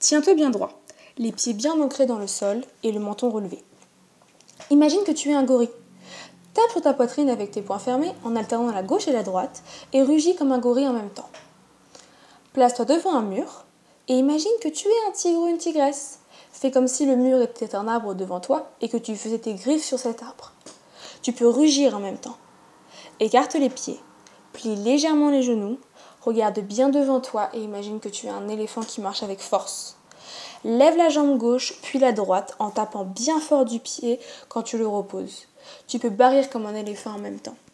Tiens-toi bien droit, les pieds bien ancrés dans le sol et le menton relevé. Imagine que tu es un gorille. Tape sur ta poitrine avec tes poings fermés en alternant la gauche et la droite et rugis comme un gorille en même temps. Place-toi devant un mur et imagine que tu es un tigre ou une tigresse. Fais comme si le mur était un arbre devant toi et que tu faisais tes griffes sur cet arbre. Tu peux rugir en même temps. Écarte les pieds, plie légèrement les genoux, regarde bien devant toi et imagine que tu es un éléphant qui marche avec force. Lève la jambe gauche puis la droite en tapant bien fort du pied quand tu le reposes. Tu peux barrir comme un éléphant en même temps.